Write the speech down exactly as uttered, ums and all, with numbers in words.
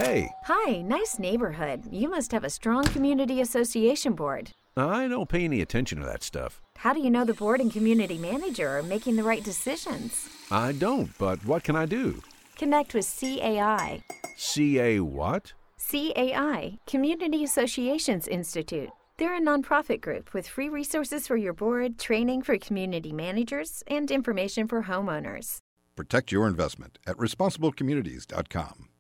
Hey, Hi, nice neighborhood. You must have a strong community association board. I don't pay any attention to that stuff. How do you know the board and community manager are making the right decisions? I don't, but what can I do? Connect with C A I. C A what? C A I, Community Associations Institute. They're a nonprofit group with free resources for your board, training for community managers, and information for homeowners. Protect your investment at responsible communities dot com.